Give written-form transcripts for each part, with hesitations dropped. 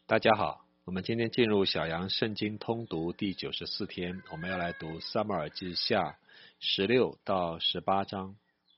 大家好，我们今天进入小羊圣经通读第94天，我们要来读撒母耳记下16到18章。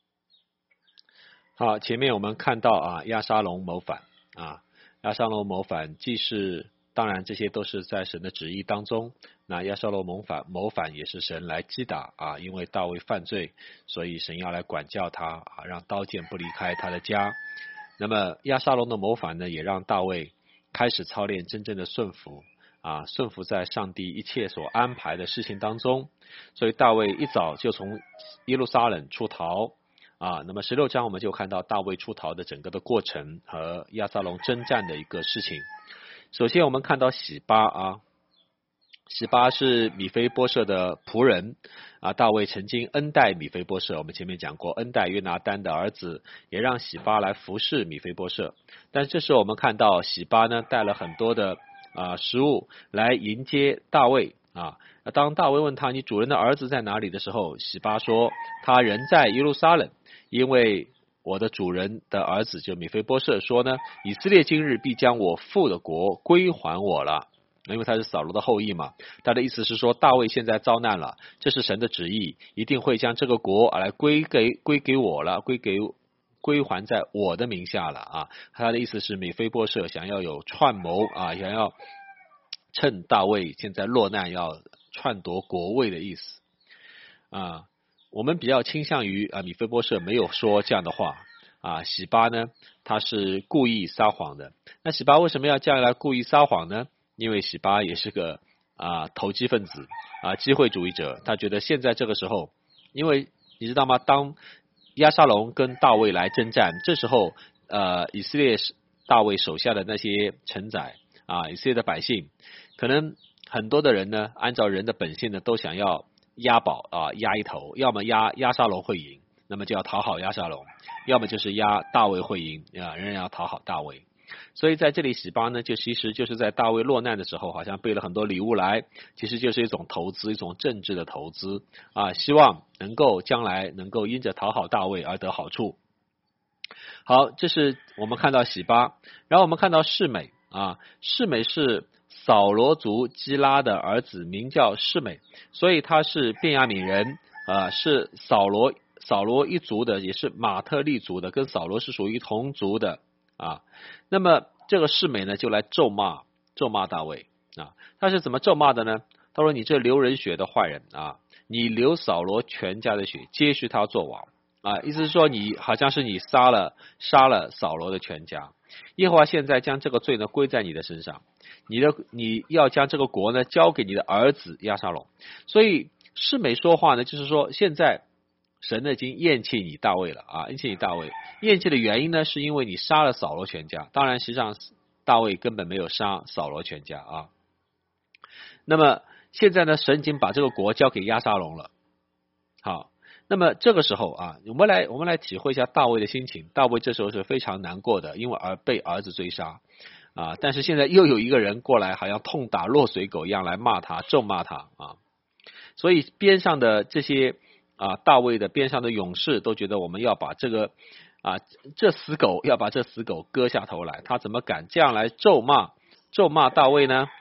好，前面我们看到押沙龙谋反押沙龙谋反既是当然这些都是在神的旨意当中，那押沙龙谋反也是神来击打因为大卫犯罪，所以神要来管教他让刀剑不离开他的家。那么押沙龙的谋反呢，也让大卫开始操练真正的顺服顺服在上帝一切所安排的事情当中。所以大卫一早就从耶路撒冷出逃那么16章我们就看到大卫出逃的整个的过程和押沙龙征战的一个事情。首先我们看到洗巴洗巴是米非波设的仆人大卫曾经恩待米非波设，我们前面讲过，恩待约拿单的儿子，也让洗巴来服侍米非波设。但这时候我们看到洗巴呢带了很多的食物来迎接大卫当大卫问他你主人的儿子在哪里的时候，洗巴说他人在耶路撒冷，因为我的主人的儿子就米非波设说呢，以色列今日必将我父的国归还我了，因为他是扫罗的后裔嘛。他的意思是说大卫现在遭难了，这是神的旨意，一定会将这个国来归给我了，归还在我的名下了他的意思是米非波设想要有串谋想要趁大卫现在落难要篡夺国位的意思我们比较倾向于米非波设没有说这样的话洗巴呢他是故意撒谎的。那洗巴为什么要这样来故意撒谎呢？因为洗巴也是个投机分子机会主义者，他觉得现在这个时候，因为你知道吗，当押沙龙跟大卫来征战，这时候以色列大卫手下的那些臣宰以色列的百姓，可能很多的人呢按照人的本性呢都想要押宝押一头，要么押沙龙会赢，那么就要讨好押沙龙，要么就是押大卫会赢仍然要讨好大卫。所以在这里洗巴呢，就其实就是在大卫落难的时候，好像备了很多礼物来，其实就是一种投资，一种政治的投资希望能够将来能够因着讨好大卫而得好处。好，这是我们看到洗巴。然后我们看到示美示美是扫罗族基拉的儿子，名叫示美，所以他是便雅悯人是扫罗一族的，也是马特利族的，跟扫罗是属于同族的那么这个示美呢就来咒骂大卫他是怎么咒骂的呢？他说你这流人血的坏人你流扫罗全家的血，接续他做王意思是说你好像是你杀了扫罗的全家，耶和华现在将这个罪呢归在你的身上，你要将这个国呢交给你的儿子押沙龙。所以示美说话呢就是说现在神呢已经厌弃你大卫了厌弃你大卫，厌弃的原因呢是因为你杀了扫罗全家，当然实际上大卫根本没有杀扫罗全家那么现在呢神已经把这个国交给押沙龙了。好，那么这个时候我们来体会一下大卫的心情。大卫这时候是非常难过的，因为被儿子追杀但是现在又有一个人过来好像痛打落水狗一样来骂他，咒骂他所以边上的这些大卫的边上的勇士都觉得我们要把这个这死狗要把这死狗割下头来，他怎么敢这样来咒骂大卫呢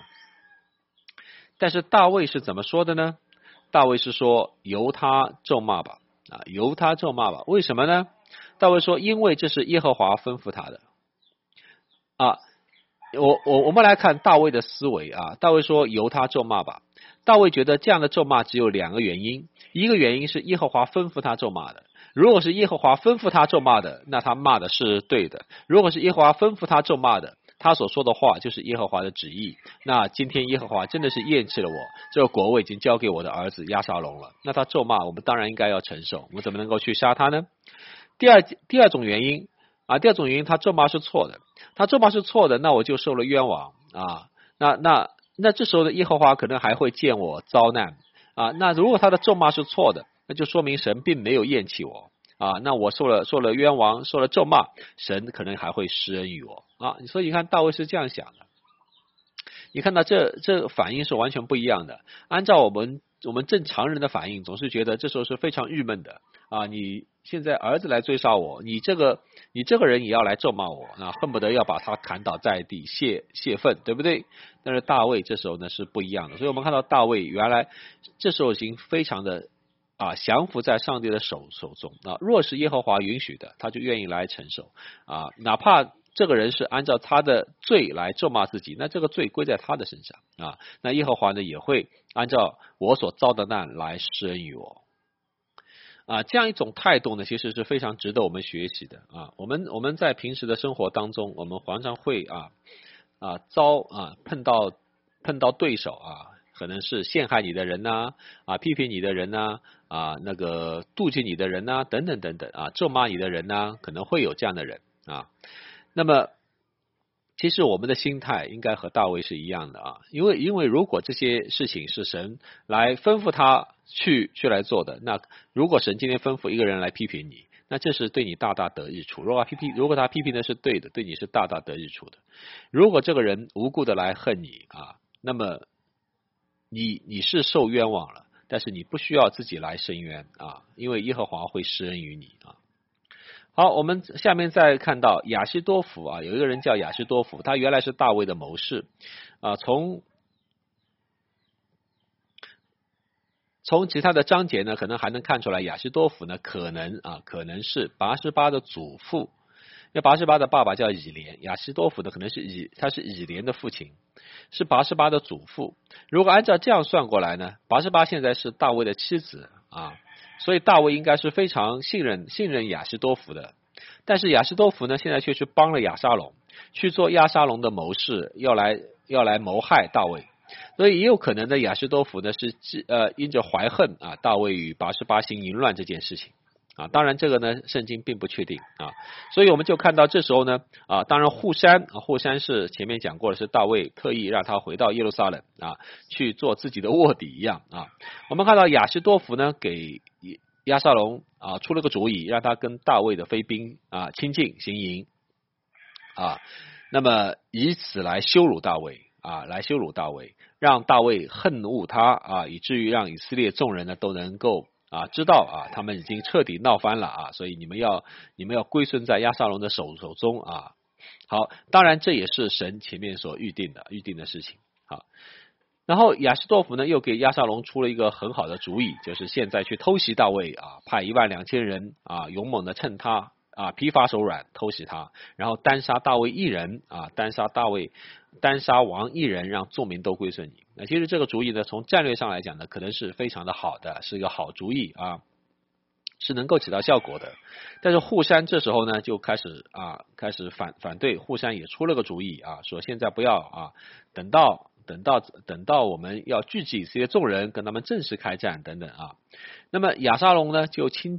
但是大卫是怎么说的呢？大卫是说由他咒骂吧由他咒骂吧。为什么呢？大卫说因为这是耶和华吩咐他的我们来看大卫的思维大卫说由他咒骂吧。大卫觉得这样的咒骂只有两个原因，一个原因是耶和华吩咐他咒骂的，如果是耶和华吩咐他咒骂的，那他骂的是对的；如果是耶和华吩咐他咒骂的，他所说的话就是耶和华的旨意，那今天耶和华真的是厌弃了我，这个国位已经交给我的儿子押沙龙了，那他咒骂我们当然应该要承受，我们怎么能够去杀他呢？第二种原因他咒骂是错的，那我就受了冤枉那这时候的耶和华可能还会见我遭难那如果他的咒骂是错的，那就说明神并没有厌弃我那我受了冤枉，受了咒骂，神可能还会施恩于我所以你看大卫是这样想的。你看到这反应是完全不一样的。按照我们正常人的反应，总是觉得这时候是非常郁闷的你现在儿子来追杀我，你这个人也要来咒骂我，恨不得要把他砍倒在地泄愤，对不对？但是大卫这时候呢是不一样的，所以我们看到大卫原来这时候已经非常的降服在上帝的手中若是耶和华允许的，他就愿意来承受哪怕这个人是按照他的罪来咒骂自己，那这个罪归在他的身上那耶和华呢也会按照我所遭的难来施恩于我这样一种态度呢，其实是非常值得我们学习的我们在平时的生活当中，我们常常会碰到对手可能是陷害你的人批评你的人那个妒忌你的人等等等等咒骂你的人可能会有这样的人那么其实我们的心态应该和大卫是一样的因为如果这些事情是神来吩咐他去来做的，那如果神今天吩咐一个人来批评你，那这是对你大大得益处。如果他批评的是对的，对你是大大得益处的。如果这个人无故的来恨你那么你是受冤枉了，但是你不需要自己来伸冤因为耶和华会施恩于你好，我们下面再看到亚希多弗有一个人叫亚希多弗，他原来是大卫的谋士从其他的章节呢，可能还能看出来亚希多弗呢可能是拔示巴的祖父，因为拔示巴的爸爸叫以连，亚希多弗呢可能是他是以连的父亲，是拔示巴的祖父。如果按照这样算过来呢，拔示巴现在是大卫的妻子所以大卫应该是非常信任亚希多弗的。但是亚希多弗呢现在却去帮了亚沙龙，去做亚沙龙的谋士，要来谋害大卫。所以也有可能呢亚希多弗呢是因着怀恨大卫与拔示巴行淫乱这件事情当然这个呢圣经并不确定所以我们就看到这时候呢当然户山是前面讲过的，是大卫特意让他回到耶路撒冷去做自己的卧底一样我们看到亚希多弗呢给亚沙龙出了个主意，让他跟大卫的飞兵亲近行营那么以此来羞辱大卫让大卫恨恶他以至于让以色列众人呢都能够知道他们已经彻底闹翻了所以你们要归顺在亚沙龙的手中好，当然这也是神前面所预定的事情然后亚希多弗呢又给亚沙龙出了一个很好的主意，就是现在去偷袭大卫派12000人勇猛的趁他疲乏手软偷袭他，然后单杀大卫一人单杀王一人，让众民都归顺你。那其实这个主意呢，从战略上来讲呢，可能是非常的好的，是一个好主意是能够起到效果的。但是户山这时候呢就开始反对，户山也出了个主意说现在不要等到我们要聚集这些众人跟他们正式开战等等那么亚沙龙呢就青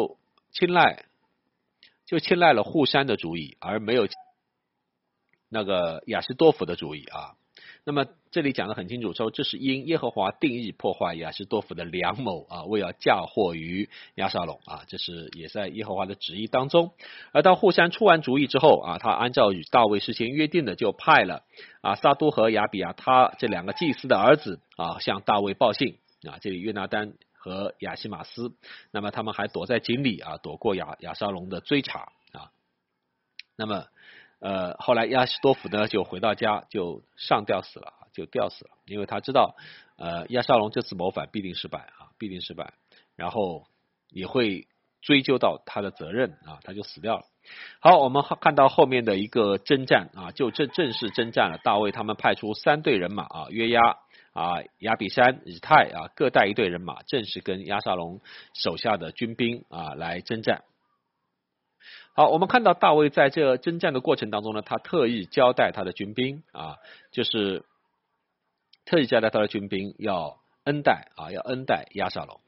睐了户山的主意，而没有那个亚希多弗的主意那么这里讲得很清楚，说这是因耶和华定义破坏亚希多弗的良谋为要嫁祸于亚沙龙这是也在耶和华的旨意当中。而当户山出完主意之后他按照与大卫事先约定的，就派了撒督和亚比亚他这两个祭司的儿子向大卫报信这里约拿单和亚西马斯，那么他们还躲在井里躲过亚沙龙的追查那么后来亚希多弗呢就回到家就吊死了，因为他知道亚沙龙这次谋反必定失败然后也会追究到他的责任他就死掉了。好，我们看到后面的一个征战就正式征战了。大卫他们派出3队人马约押亚比山、以太各带1队人马，正式跟亚沙龙手下的军兵来征战。好，我们看到大卫在这征战的过程当中呢，他特意交代他的军兵就是特意交代他的军兵要恩待亚沙龙，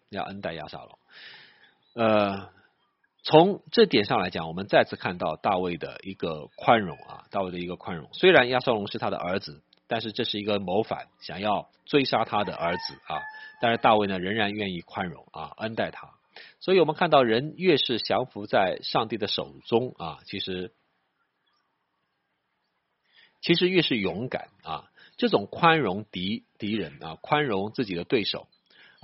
从这点上来讲，我们再次看到大卫的一个宽容虽然亚沙龙是他的儿子，但是这是一个谋反想要追杀他的儿子但是大卫呢仍然愿意宽容恩待他。所以我们看到人越是降服在上帝的手中其实越是勇敢这种宽容敌人宽容自己的对手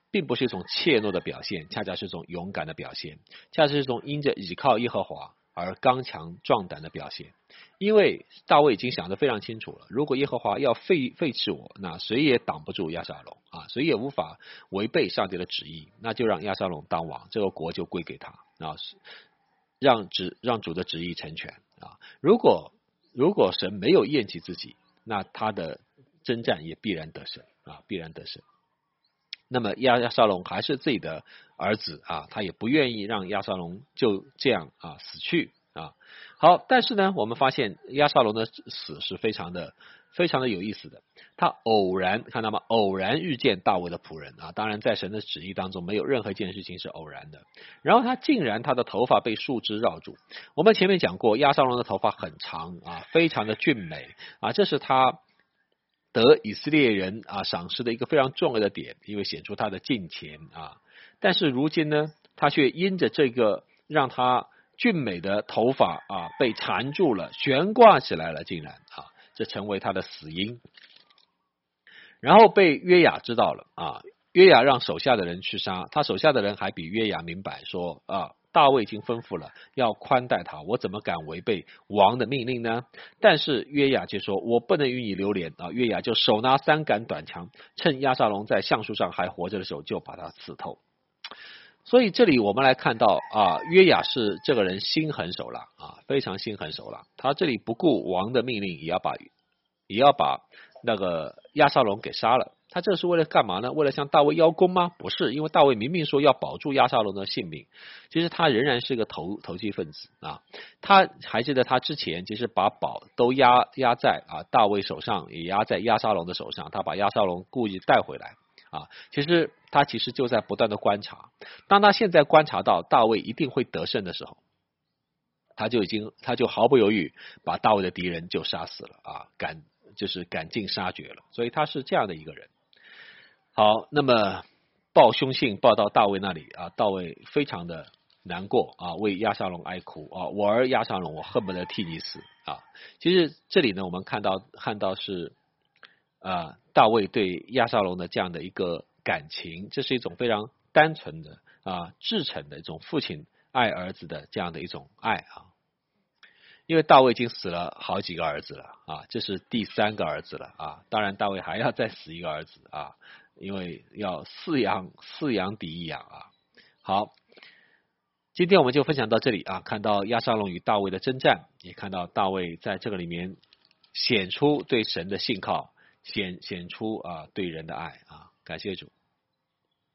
并不是一种怯懦的表现，恰恰是一种勇敢的表现，恰恰是一种因着倚靠耶和华而刚强壮胆的表现。因为大卫已经想得非常清楚了，如果耶和华要废斥我，那谁也挡不住亚沙龙啊，谁也无法违背上帝的旨意，那就让亚沙龙当王，这个国就归给他啊，让主的旨意成全啊。如果神没有厌弃自己，那他的征战也必然得胜啊，必然得胜。那么亚沙龙还是自己的儿子啊，他也不愿意让亚沙龙就这样啊死去啊。好，但是呢，我们发现亚沙龙的死是非常的有意思的。他偶然看到吗？偶然遇见大卫的仆人啊，当然在神的旨意当中，没有任何一件事情是偶然的。然后他竟然他的头发被树枝绕住。我们前面讲过，亚沙龙的头发很长啊，非常的俊美啊，这是他得以色列人啊赏识的一个非常重要的点，因为显出他的敬虔啊。但是如今呢，他却因着这个让他俊美的头发啊被缠住了，悬挂起来了，竟然啊，这成为他的死因。然后被约雅知道了啊，约雅让手下的人去杀他，手下的人还比约雅明白说啊，大卫已经吩咐了要宽待他，我怎么敢违背王的命令呢？但是约雅就说，我不能与你流连啊。约雅就手拿3杆短枪，趁亚沙龙在橡树上还活着的时候，就把他刺透。所以这里我们来看到啊，约雅是这个人心狠手辣啊，非常心狠手辣。他这里不顾王的命令，也要把那个亚沙龙给杀了。他这是为了干嘛呢？为了向大卫邀功吗？不是，因为大卫明明说要保住亚沙龙的性命，其实他仍然是个投机分子啊。他还记得他之前其实把宝都压在啊大卫手上，也压在亚沙龙的手上，他把亚沙龙故意带回来啊。其实就在不断的观察，当他现在观察到大卫一定会得胜的时候，他就毫不犹豫把大卫的敌人就杀死了啊，赶尽杀绝了。所以他是这样的一个人。好，那么报凶信报到大卫那里啊，大卫非常的难过啊，为亚沙龙哀哭啊，我儿亚沙龙，我恨不得替你死啊。其实这里呢，我们看到是大卫对亚沙龙的这样的一个感情，这是一种非常单纯的至诚的一种父亲爱儿子的这样的一种爱啊。因为大卫已经死了好几个儿子了啊，这是第3个儿子了啊。当然大卫还要再死一个儿子啊，因为要饲养抵一养啊。好，今天我们就分享到这里啊，看到亚沙龙与大卫的征战，也看到大卫在这个里面显出对神的信靠，显出对人的爱啊，感谢主。